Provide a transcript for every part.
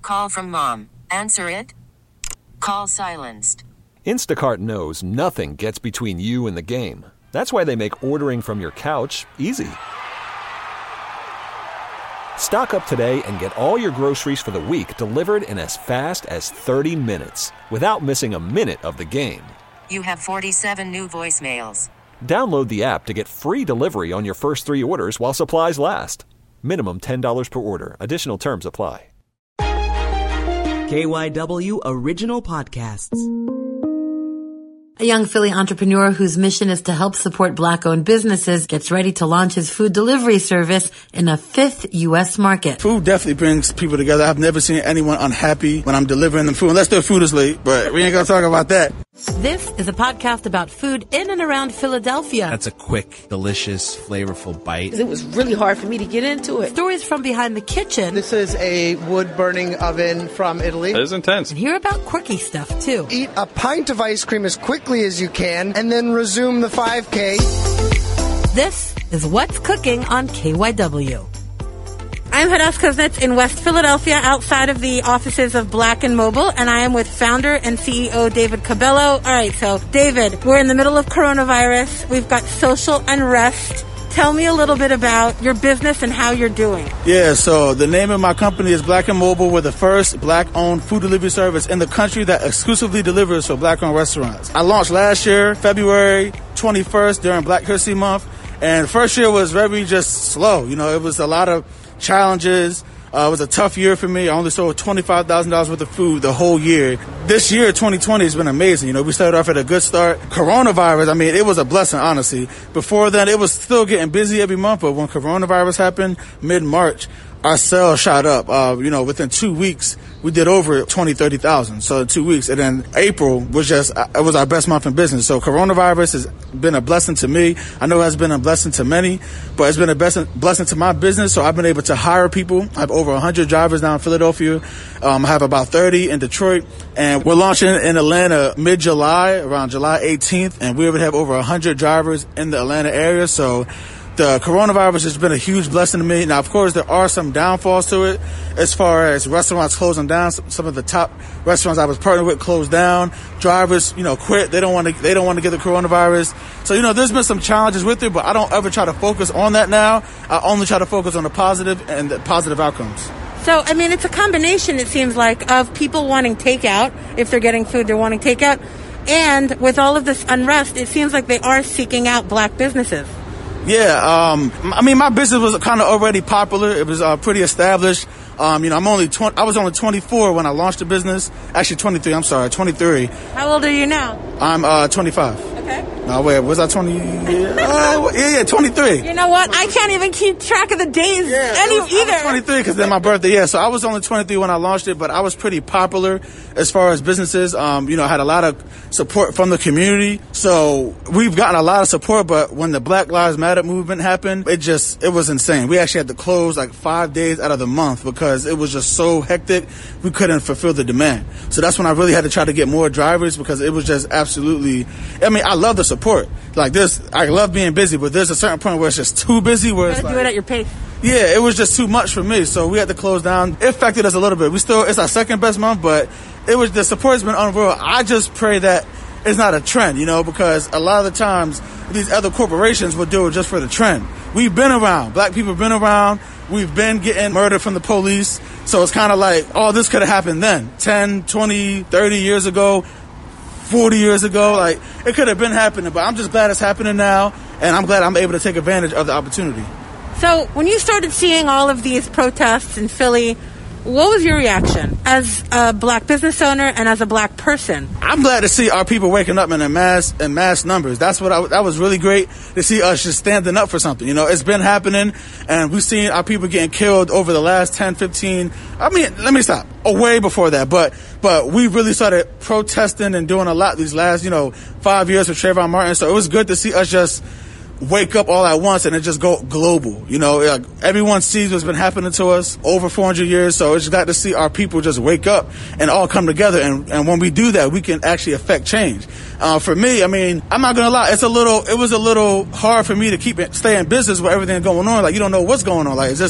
Call from mom. Answer it. Call silenced. Instacart knows nothing gets between you and the game. That's why they make ordering from your couch easy. Stock up today and get all your groceries for the week delivered in as fast as 30 minutes without missing a minute of the game. You have 47 new voicemails. Download the app to get free delivery on your first 3 orders while supplies last. Minimum $10 per order. Additional terms apply. KYW Original Podcasts. A young Philly entrepreneur whose mission is to help support Black-owned businesses gets ready to launch his food delivery service in a 5th U.S. market. Food definitely brings people together. I've never seen anyone unhappy when I'm delivering them food, unless their food is late, but we ain't gonna talk about that. This is a podcast about food in and around Philadelphia. That's a quick, delicious, flavorful bite. It was really hard for me to get into it. Stories from behind the kitchen. This is a wood-burning oven from Italy. It is intense. And hear about quirky stuff, too. Eat a pint of ice cream as quickly as you can, and then resume the 5K. This is What's Cooking on KYW. I'm Hadas Kuznets in West Philadelphia, outside of the offices of Black & Mobile, and I am with founder and CEO David Cabello. All right, so David, we're in the middle of coronavirus. We've got social unrest. Tell me a little bit about your business and how you're doing. Yeah, so the name of my company is Black & Mobile. We're the first Black-owned food delivery service in the country that exclusively delivers for Black-owned restaurants. I launched last year, February 21st, during Black History Month, and the first year was very just slow. You know, it was a lot of challenges. It was a tough year for me. I only sold $25,000 worth of food the whole year. This year, 2020, has been amazing. You know, we started off at a good start. Coronavirus, I mean, it was a blessing, honestly. Before then, it was still getting busy every month, but when coronavirus happened, mid-March, our sales shot up. Within 2 weeks, we did over 20,000-30,000. So in 2 weeks. And then April was it was our best month in business. So coronavirus has been a blessing to me. I know it has been a blessing to many, but it's been a blessing to my business. So I've been able to hire people. I have over 100 drivers now in Philadelphia. I have about 30 in Detroit. And we're launching in Atlanta mid-July, around July 18th. And we already have over 100 drivers in the Atlanta area. So the coronavirus has been a huge blessing to me. Now, of course, there are some downfalls to it as far as restaurants closing down. Some of the top restaurants I was partnered with closed down. Drivers, quit. They don't want to get the coronavirus. So, there's been some challenges with it, but I don't ever try to focus on that now. I only try to focus on the positive and the positive outcomes. So, I mean, it's a combination, it seems like, of people wanting takeout. If they're getting food, they're wanting takeout. And with all of this unrest, it seems like they are seeking out Black businesses. Yeah, my business was kind of already popular. It was pretty established. I was only 24 when I launched the business. Actually, 23. I'm sorry, 23. How old are you now? I'm 25. Okay. No, wait, was I 20? Yeah, 23. You know what? I can't even keep track of the days either. I was 23 because then my birthday, yeah. So I was only 23 when I launched it, but I was pretty popular as far as businesses. I had a lot of support from the community. So we've gotten a lot of support, but when the Black Lives Matter movement happened, it was insane. We actually had to close like 5 days out of the month because it was just so hectic. We couldn't fulfill the demand. So that's when I really had to try to get more drivers because it was just absolutely, I love the support. Like this, I love being busy, but there's a certain point where it's just too busy where it's like, do it at your pace. Yeah, it was just too much for me. So we had to close down. It affected us a little bit. It's our second best month, but the support has been unreal. I just pray that it's not a trend, because a lot of the times these other corporations will do it just for the trend. We've been around. Black people have been around. We've been getting murdered from the police. So it's kind of like, this could have happened then. 10, 20, 30 years ago, 40 years ago. Like, it could have been happening, but I'm just glad it's happening now, and I'm glad I'm able to take advantage of the opportunity. So when you started seeing all of these protests in Philly, what was your reaction as a Black business owner and as a Black person? I'm glad to see our people waking up in mass numbers. That was really great to see us just standing up for something. It's been happening, and we've seen our people getting killed over the last 10, 15. Let me stop. Way before that, but we really started protesting and doing a lot these last 5 years with Trayvon Martin. So it was good to see us just wake up all at once and it just go global. Everyone sees what's been happening to us over 400 years. So it's got to see our people just wake up and all come together. And when we do that, we can actually affect change. For me, I'm not going to lie. It was a little hard for me to stay in business with everything going on. Like, you don't know what's going on. Like,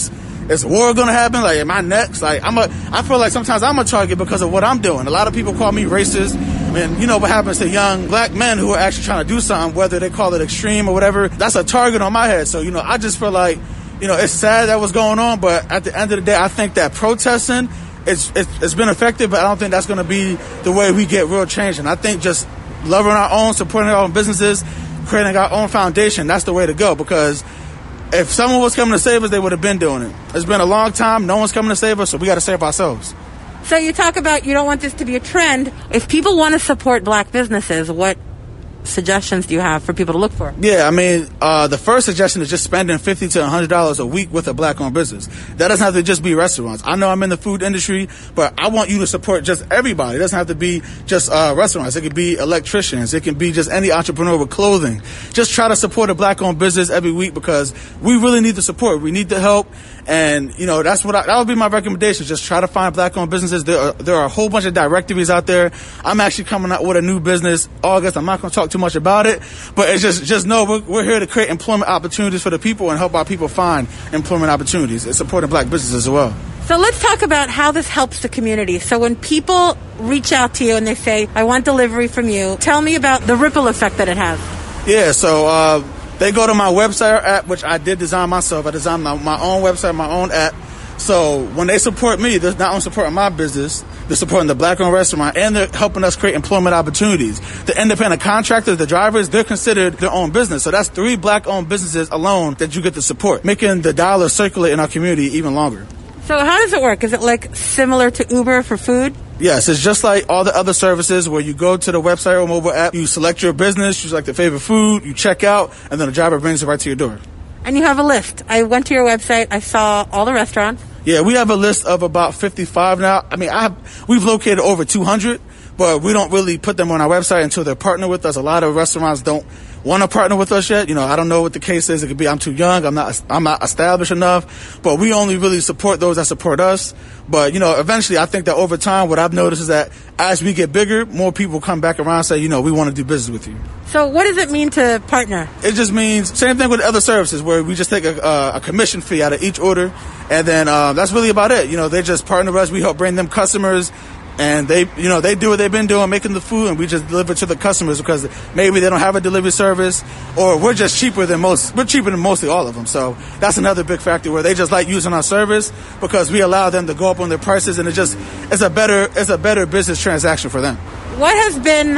is war going to happen? Like, am I next? Like, I feel like sometimes I'm a target because of what I'm doing. A lot of people call me racist. And you know what happens to young black men who are actually trying to do something, whether they call it extreme or whatever, that's a target on my head. So, you know, I just feel like, you know, it's sad that was going on, but at the end of the day, I think that protesting, it's been effective, but I don't think that's going to be the way we get real change. And I think just loving our own, supporting our own businesses, creating our own foundation, that's the way to go. Because if someone was coming to save us, they would have been doing it. It's been a long time. No one's coming to save us, so we got to save ourselves. So you talk about you don't want this to be a trend. If people want to support black businesses, what suggestions do you have for people to look for? Yeah, I mean, the first suggestion is just spending $50 to $100 a week with a black-owned business. That doesn't have to just be restaurants. I know I'm in the food industry, but I want you to support just everybody. It doesn't have to be just restaurants. It could be electricians. It can be just any entrepreneur with clothing. Just try to support a black-owned business every week because we really need the support. We need the help. And, you know, that would be my recommendation. Just try to find black-owned businesses. There are a whole bunch of directories out there. I'm actually coming out with a new business August. I'm not going to talk too much about it, but it's just know we're here to create employment opportunities for the people and help our people find employment opportunities and supporting black businesses as well. So let's talk about how this helps the community. So when people reach out to you and they say, I want delivery from you, tell me about the ripple effect that it has. Yeah, so they go to my website or app, which I did design myself. I designed my own website, my own app. So when they support me, they're not only supporting my business, they're supporting the black-owned restaurant, and they're helping us create employment opportunities. The independent contractors, the drivers, they're considered their own business. So that's 3 black-owned businesses alone that you get to support, making the dollar circulate in our community even longer. So how does it work? Is it like similar to Uber for food? Yes, it's just like all the other services where you go to the website or mobile app, you select your business, you select the favorite food, you check out, and then the driver brings it right to your door. And you have a list. I went to your website. I saw all the restaurants. Yeah, we have a list of about 55 now. I mean, we've located over 200, but we don't really put them on our website until they're partnered with us. A lot of restaurants don't want to partner with us yet. You know, I don't know what the case is. It could be I'm too young, I'm not established enough, but we only really support those that support us. But, you know, eventually I think that over time what I've noticed is that as we get bigger, more people come back around and say, you know, we want to do business with you. So what does it mean to partner? It just means same thing with other services where we just take a commission fee out of each order, and then that's really about it. You know, they just partner with us. We help bring them customers. And they do what they've been doing, making the food, and we just deliver to the customers because maybe they don't have a delivery service, or we're just cheaper than most. We're cheaper than mostly all of them. So that's another big factor where they just like using our service because we allow them to go up on their prices, and it's a better business transaction for them. What has been,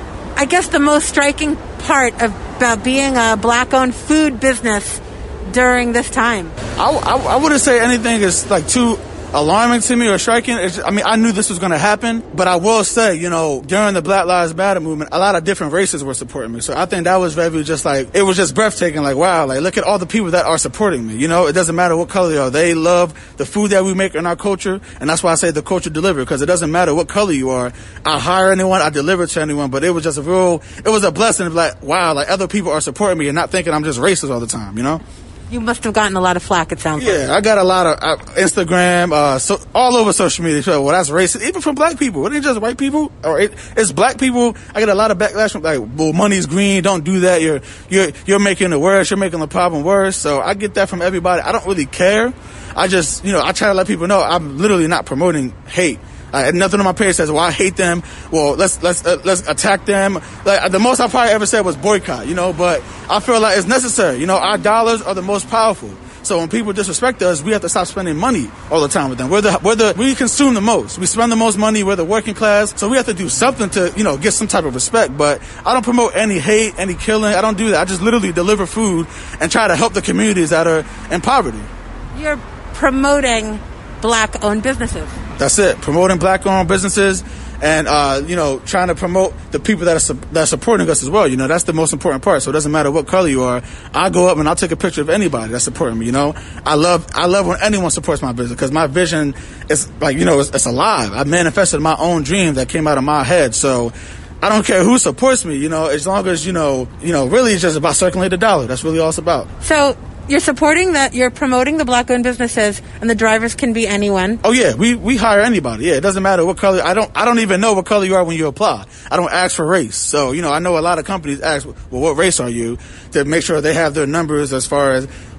I guess, the most striking part about being a black-owned food business during this time? I wouldn't say anything is like too alarming to me or striking. I knew this was going to happen, but I will say, you know, during the Black Lives Matter movement, a lot of different races were supporting me. So I think that was very it was just breathtaking. Like, wow, like look at all the people that are supporting me. You know, it doesn't matter what color you are. They love the food that we make in our culture. And that's why I say the culture delivered, because it doesn't matter what color you are. I hire anyone, I deliver to anyone, but it was just it was a blessing of like, wow, like other people are supporting me and not thinking I'm just racist all the time, you know? You must have gotten a lot of flack, it sounds like. Yeah, I got a lot of Instagram, all over social media. So, well, that's racist. Even from black people. It ain't just white people. Or it's black people. I get a lot of backlash from like, well, money's green. Don't do that. You're making it worse. You're making the problem worse. So I get that from everybody. I don't really care. I just, you know, I try to let people know I'm literally not promoting hate. Nothing on my page says, well, I hate them. Well, let's attack them. Like the most I probably ever said was boycott, you know, but I feel like it's necessary. You know, our dollars are the most powerful. So when people disrespect us, we have to stop spending money all the time with them. We consume the most. We spend the most money. We're the working class. So we have to do something to, you know, get some type of respect. But I don't promote any hate, any killing. I don't do that. I just literally deliver food and try to help the communities that are in poverty. You're promoting black-owned businesses. That's it. Promoting black-owned businesses and, you know, trying to promote the people that are supporting us as well. You know, that's the most important part. So it doesn't matter what color you are. I'll go up and I'll take a picture of anybody that's supporting me, you know. I love when anyone supports my business because my vision is like, you know, it's alive. I manifested my own dream that came out of my head. So I don't care who supports me, you know, as long as, you know, really it's just about circulating the dollar. That's really all it's about. So you're supporting that, you're promoting the black-owned businesses, and the drivers can be anyone. Oh yeah, we hire anybody. Yeah, it doesn't matter what color. I don't even know what color you are when you apply. I don't ask for race. So, you know, I know a lot of companies ask, well, what race are you, to make sure they have their numbers as far as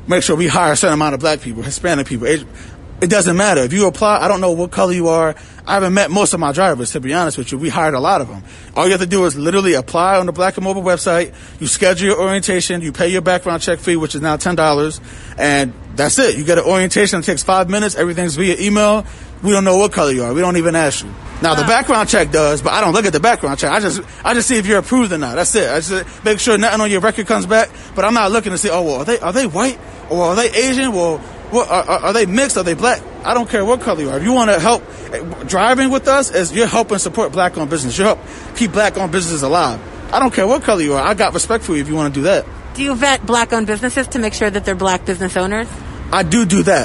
make sure we hire a certain amount of black people, Hispanic people. It doesn't matter. If you apply, I don't know what color you are. I haven't met most of my drivers, to be honest with you. We hired a lot of them. All you have to do is literally apply on the Black and Mobile website. You schedule your orientation. You pay your background check fee, which is now $10. And that's it. You get an orientation. It takes 5 minutes. Everything's via email. We don't know what color you are. We don't even ask you. Now, the background check does, but I don't look at the background check. I just see if you're approved or not. That's it. I just make sure nothing on your record comes back. But I'm not looking to see, oh, well, are they white? Or are they Asian? Well, are they mixed? Are they black? I don't care what color you are. If you want to help driving with us, you're helping support black-owned business. You help keep black-owned businesses alive. I don't care what color you are. I got respect for you if you want to do that. Do you vet black-owned businesses to make sure that they're black business owners? I do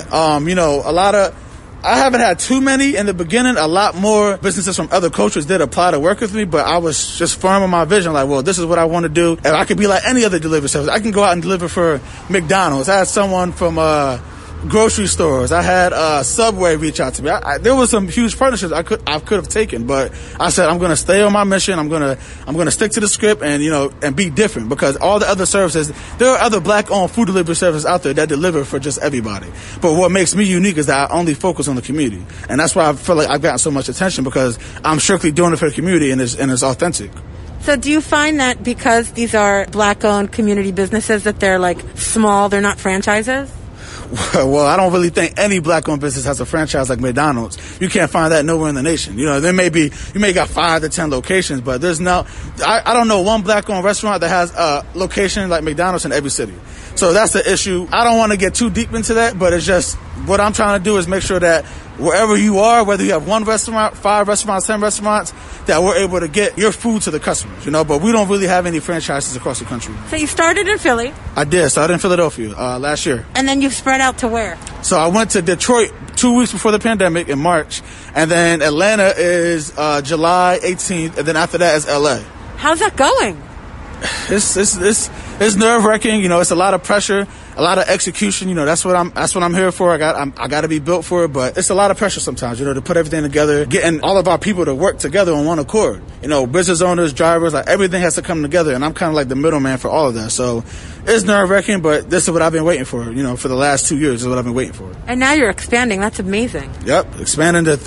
that. I haven't had too many in the beginning. A lot more businesses from other cultures did apply to work with me, but I was just firm on my vision. Like, well, this is what I want to do. And I could be like any other delivery service. I can go out and deliver for McDonald's. I had someone from grocery stores. I had Subway reach out to me. There was some huge partnerships I could have taken, but I said I'm going to stay on my mission. I'm going to stick to the script and be different, because all the other services, there are other black-owned food delivery services out there that deliver for just everybody. But what makes me unique is that I only focus on the community, and that's why I feel like I've gotten so much attention, because I'm strictly doing it for the community and it's authentic. So do you find that because these are black-owned community businesses that they're like small, they're not franchises? Well, I don't really think any black-owned business has a franchise like McDonald's. You can't find that nowhere in the nation. You may got 5 to 10 locations, but there's I don't know one black-owned restaurant that has a location like McDonald's in every city. So that's the issue. I don't want to get too deep into that, but it's just what I'm trying to do is make sure that wherever you are, whether you have 1 restaurant, 5 restaurants, 10 restaurants, that we're able to get your food to the customers, but we don't really have any franchises across the country. So you started in Philly? I did. Started in Philadelphia last year. And then you've spread out to where? So I went to Detroit 2 weeks before the pandemic in March, and then Atlanta is July 18th, and then after that is LA. How's that going? It's nerve-wracking. It's a lot of pressure, a lot of execution. That's what I'm here for. I got to be built for it, but it's a lot of pressure sometimes. To put everything together, getting all of our people to work together on one accord. Business owners, drivers, like everything has to come together, and I'm kind of like the middleman for all of that. So it's nerve-wracking, but this is what I've been waiting for. For the last 2 years, is what I've been waiting for. And now you're expanding. That's amazing. Yep, expanding to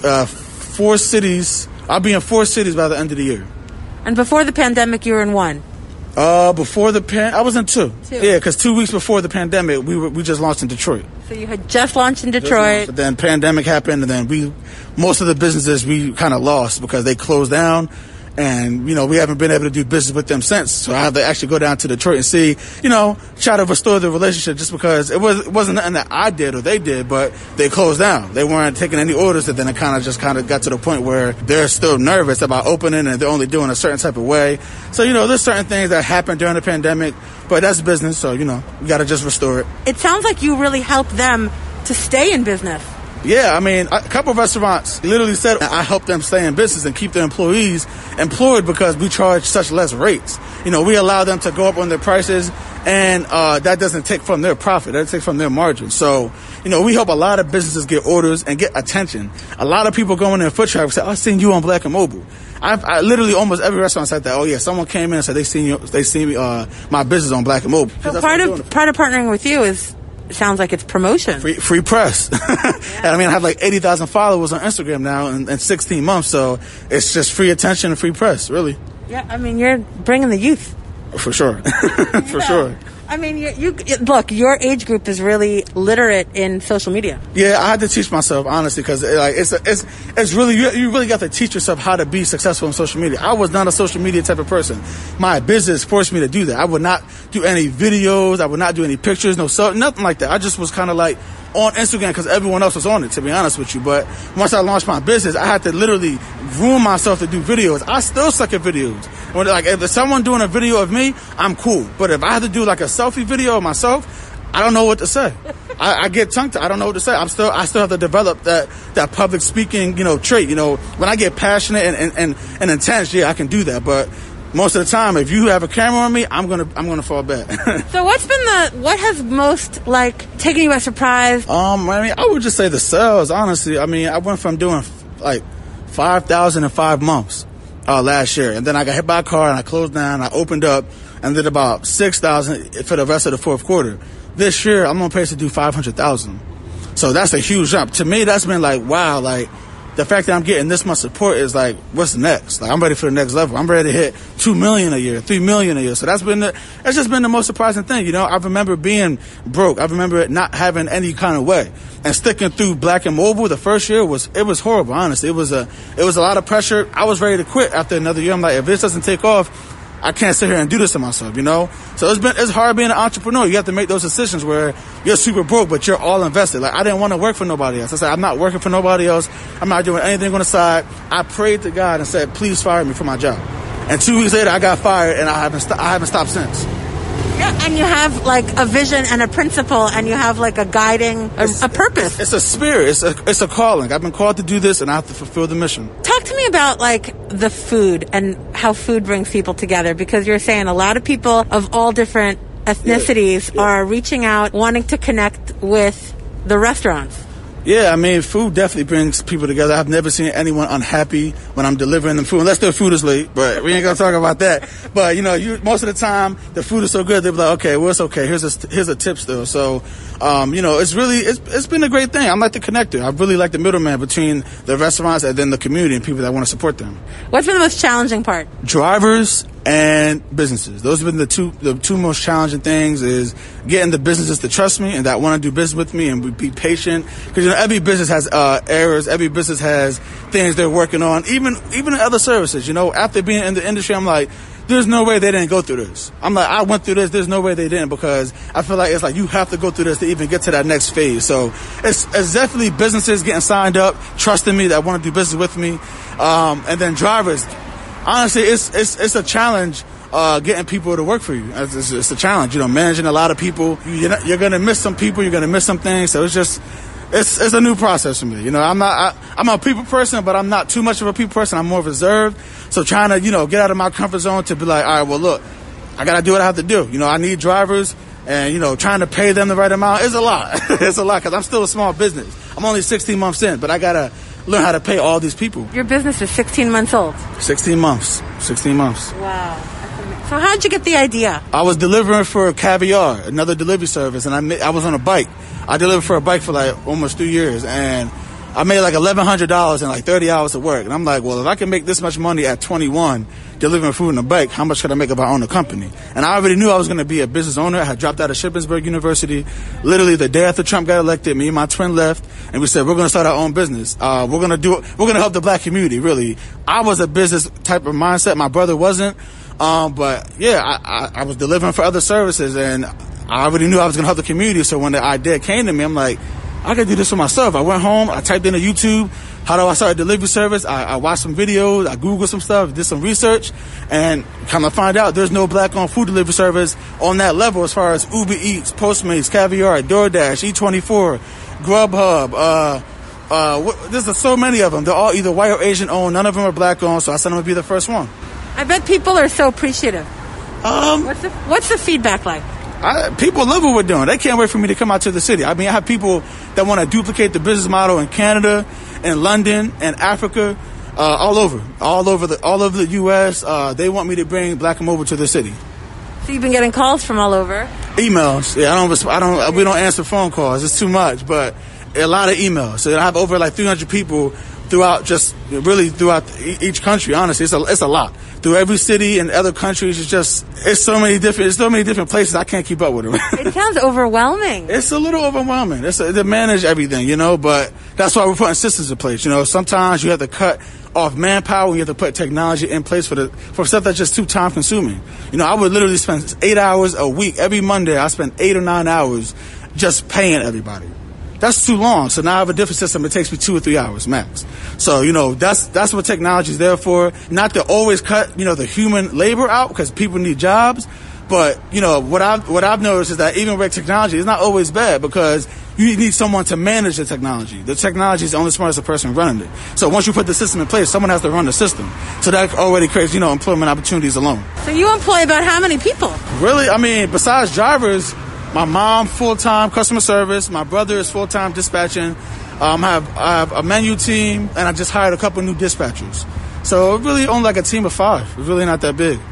4 cities. I'll be in 4 cities by the end of the year. And before the pandemic, you were in 1. Before I was in 2. Yeah, because 2 weeks before the pandemic, we just launched in Detroit. So you had just launched in Detroit. But then pandemic happened, and then most of the businesses we kind of lost because they closed down. And, we haven't been able to do business with them since. So I have to actually go down to Detroit and see, try to restore the relationship, just because it wasn't nothing that I did or they did, but they closed down. They weren't taking any orders, and then it kind of got to the point where they're still nervous about opening, and they're only doing a certain type of way. So, there's certain things that happened during the pandemic, but that's business. So, we got to just restore it. It sounds like you really helped them to stay in business. Yeah, a couple of restaurants literally said I help them stay in business and keep their employees employed because we charge such less rates. We allow them to go up on their prices, and that doesn't take from their profit. That takes from their margin. So, we help a lot of businesses get orders and get attention. A lot of people go in there foot traffic say, I've seen you on Black and Mobile. I literally almost every restaurant said that. Oh yeah, someone came in and said they seen my business on Black and Mobile. So part of partnering with you is, it sounds like it's promotion. Free press. And I have like 80,000 followers on Instagram now in 16 months. So it's just free attention and free press, really. Yeah, you're bringing the youth. For sure. For sure. You look, your age group is really literate in social media. Yeah, I had to teach myself, honestly, because it's really, you really got to teach yourself how to be successful on social media. I was not a social media type of person. My business forced me to do that. I would not do any videos. I would not do any pictures, nothing like that. I just was kind of like on Instagram because everyone else was on it, to be honest with you. But once I launched my business, I had to literally ruin myself to do videos. I still suck at videos. If there's someone doing a video of me, I'm cool. But if I had to do like a selfie video of myself, I don't know what to say. I get tongue-tied. I don't know what to say. I still have to develop that public speaking, trait. When I get passionate and intense, yeah, I can do that. But most of the time, if you have a camera on me, I'm gonna fall back. So what has most taken you by surprise? I would just say the sales, honestly. I went from doing 5,000 in 5 months last year, and then I got hit by a car and I closed down. I opened up and did about 6,000 for the rest of the fourth quarter. This year, I'm on pace to do 500,000. So that's a huge jump. To me, that's been like, wow, like, the fact that I'm getting this much support is like, what's next? Like, I'm ready for the next level. I'm ready to hit 2 million a year, 3 million a year. So that's just been the most surprising thing. You know, I remember being broke. I remember not having any kind of way. And sticking through Black and Mobile the first year was horrible, honestly. It was a lot of pressure. I was ready to quit after another year. I'm like, if this doesn't take off, I can't sit here and do this to myself, you know? So it's hard being an entrepreneur. You have to make those decisions where you're super broke, but you're all invested. Like, I didn't want to work for nobody else. I said, I'm not working for nobody else. I'm not doing anything on the side. I prayed to God and said, please fire me from my job. And 2 weeks later, I got fired, and I haven't stopped since. Yeah, and you have like a vision and a principle, and you have like a guiding, a purpose. It's a spirit. It's a calling. I've been called to do this, and I have to fulfill the mission. Talk to me about like the food and how food brings people together, because you're saying a lot of people of all different ethnicities are reaching out, wanting to connect with the restaurants. Yeah, I mean, food definitely brings people together. I've never seen anyone unhappy when I'm delivering them food, unless their food is late, but we ain't gonna talk about that. But, you know, most of the time, the food is so good, they'll be like, okay, well, it's okay. Here's a tip still. So, you know, it's been a great thing. I'm like the connector. I really like the middleman between the restaurants and then the community and people that want to support them. What's been the most challenging part? Drivers and businesses. Those have been the two most challenging things, is getting the businesses to trust me and that want to do business with me and be patient. Because, you know, every business has errors. Every business has things they're working on. Even in other services, you know, after being in the industry, I'm like, there's no way they didn't go through this. I'm like, I went through this. There's no way they didn't, because I feel like it's like you have to go through this to even get to that next phase. So it's definitely businesses getting signed up, trusting me, that want to do business with me. And then drivers. Honestly, it's a challenge getting people to work for you. It's a challenge, you know, managing a lot of people. You're going to miss some people. You're going to miss some things. So it's a new process for me. You know, I'm a people person, but I'm not too much of a people person. I'm more reserved. So trying to, you know, get out of my comfort zone to be like, all right, well, look, I got to do what I have to do. You know, I need drivers, and, you know, trying to pay them the right amount is a lot. It's a lot, because I'm still a small business. I'm only 16 months in, but I got to learn how to pay all these people. Your business is 16 months old. 16 months. 16 months. Wow. So how'd you get the idea? I was delivering for Caviar, another delivery service, and I was on a bike. I delivered for a bike for like almost 2 years, and I made like $1,100 in like 30 hours of work. And I'm like, well, if I can make this much money at 21 delivering food in a bike, how much could I make if I own a company? And I already knew I was going to be a business owner. I had dropped out of Shippensburg University. Literally the day after Trump got elected, me and my twin left, and we said, we're going to start our own business. We're going to help the black community, really. I was a business type of mindset. My brother wasn't. But yeah, I was delivering for other services, and I already knew I was going to help the community. So when the idea came to me, I'm like, I could do this for myself. I went home, I typed into YouTube, how do I start a delivery service? I watched some videos, I Googled some stuff, did some research, and come to find out there's no black-owned food delivery service on that level as far as Uber Eats, Postmates, Caviar, DoorDash, E24, Grubhub, there's so many of them. They're all either white or Asian owned. None of them are black owned, so I said I'm going to be the first one. I bet people are so appreciative. What's the feedback like? People love what we're doing. They can't wait for me to come out to the city. I mean, I have people that want to duplicate the business model in Canada, in London, and Africa, all over the U.S. They want me to bring Black and Mobile to the city. So you've been getting calls from all over? Emails. Yeah, we don't answer phone calls. It's too much, but a lot of emails. So I have over like 300 people throughout each country. Honestly, it's a lot. Through every city and other countries, it's so many different places. I can't keep up with them. It sounds overwhelming. It's a little overwhelming. To manage everything, you know, but that's why we're putting systems in place. You know, sometimes you have to cut off manpower, and you have to put technology in place for stuff that's just too time consuming. You know, I would literally spend 8 hours a week. Every Monday, I spend 8 or 9 hours just paying everybody. That's too long. So now I have a different system. It takes me 2 or 3 hours max. So, you know, that's what technology is there for. Not to always cut, you know, the human labor out, because people need jobs. But, you know, what I've noticed is that even with technology, it's not always bad, because you need someone to manage the technology. The technology is only as smart as the person running it. So once you put the system in place, someone has to run the system. So that already creates, you know, employment opportunities alone. So you employ about how many people? Really? I mean, besides drivers, my mom, full-time customer service. My brother is full-time dispatching. I have a menu team, and I just hired a couple new dispatchers. So really only like a team of 5. It's really not that big.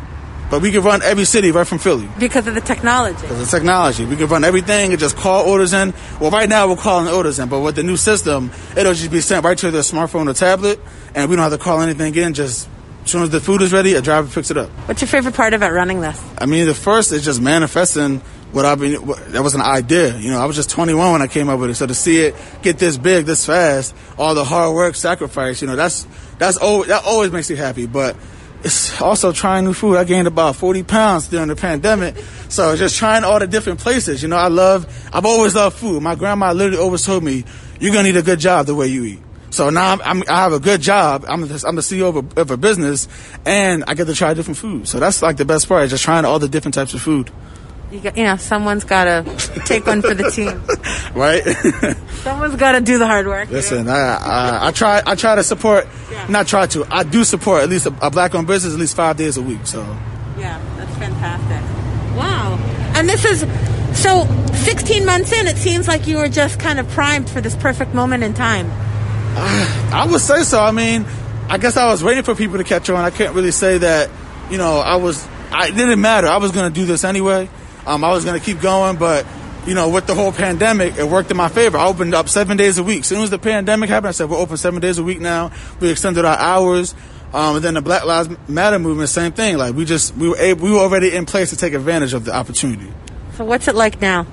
But we can run every city right from Philly. Because of the technology. Because of the technology. We can run everything and just call orders in. Well, right now we're calling orders in, but with the new system, it'll just be sent right to their smartphone or tablet, and we don't have to call anything in. Just as soon as the food is ready, a driver picks it up. What's your favorite part about running this? I mean, the first is just manifesting that was an idea. You know, I was just 21 when I came up with it. So to see it get this big, this fast, all the hard work, sacrifice, you know, that always makes you happy. But it's also trying new food. I gained about 40 pounds during the pandemic. So just trying all the different places. You know, I've always loved food. My grandma literally always told me, you're going to need a good job the way you eat. So now I have a good job. I'm the CEO of a business, and I get to try different food. So that's like the best part, is just trying all the different types of food. Someone's got to take one for the team. Right? Someone's got to do the hard work. Listen, I try to support, I do support at least a black-owned business at least 5 days a week. So yeah, that's fantastic. Wow. And this is, so 16 months in, it seems like you were just kind of primed for this perfect moment in time. I would say so. I mean, I guess I was waiting for people to catch on. I can't really say that, you know, it didn't matter. I was going to do this anyway. I was going to keep going, but, you know, with the whole pandemic, it worked in my favor. I opened up 7 days a week. As soon as the pandemic happened, I said, we're open 7 days a week now. We extended our hours. And then the Black Lives Matter movement, same thing. Like, we were already in place to take advantage of the opportunity. So what's it like now?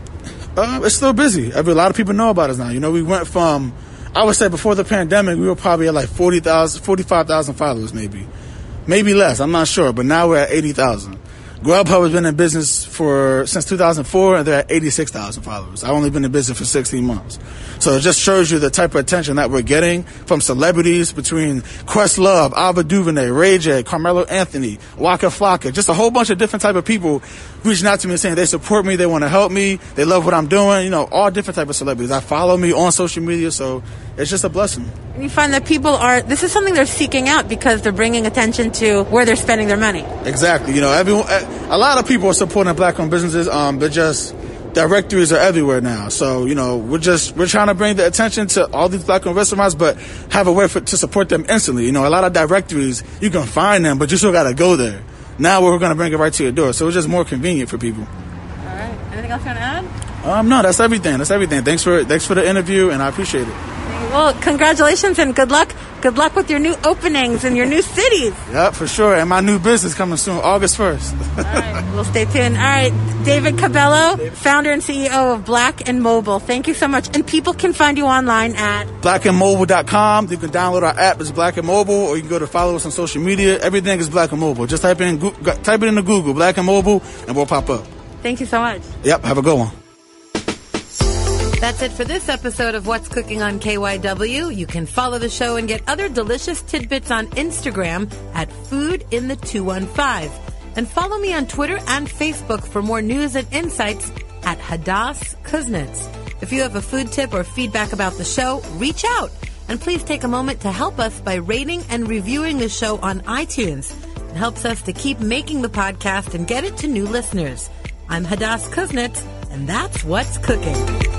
It's still busy. A lot of people know about us now. You know, we went from, I would say before the pandemic, we were probably at like 45,000 followers maybe less. I'm not sure, but now we're at 80,000. Grubhub has been in business since 2004, and they're at 86,000 followers. I've only been in business for 16 months. So it just shows you the type of attention that we're getting from celebrities between Questlove, Ava DuVernay, Ray J, Carmelo Anthony, Waka Flocka, just a whole bunch of different type of people reaching out to me and saying they support me, they want to help me, they love what I'm doing, you know, all different type of celebrities. I follow me on social media, so it's just a blessing. And you find that this is something they're seeking out because they're bringing attention to where they're spending their money. Exactly. You know, a lot of people are supporting black-owned businesses, but just directories are everywhere now. So, you know, we're trying to bring the attention to all these black-owned restaurants, but have a way to support them instantly. You know, a lot of directories, you can find them, but you still got to go there. Now we're going to bring it right to your door, so it's just more convenient for people. All right. Anything else you want to add? No, that's everything. Thanks for the interview, and I appreciate it. Well, congratulations and good luck. Good luck with your new openings in your new cities. Yeah, for sure. And my new business coming soon, August 1st. All right, we'll stay tuned. All right, David Cabello, founder and CEO of Black and Mobile. Thank you so much. And people can find you online at blackandmobile.com. You can download our app. It's Black and Mobile, or you can go to follow us on social media. Everything is Black and Mobile. Just type it into Google, Black and Mobile, and we'll pop up. Thank you so much. Yep, have a good one. That's it for this episode of What's Cooking on KYW. You can follow the show and get other delicious tidbits on Instagram at foodinthe215. And follow me on Twitter and Facebook for more news and insights at Hadass Kuznets. If you have a food tip or feedback about the show, reach out. And please take a moment to help us by rating and reviewing the show on iTunes. It helps us to keep making the podcast and get it to new listeners. I'm Hadass Kuznets, and that's What's Cooking.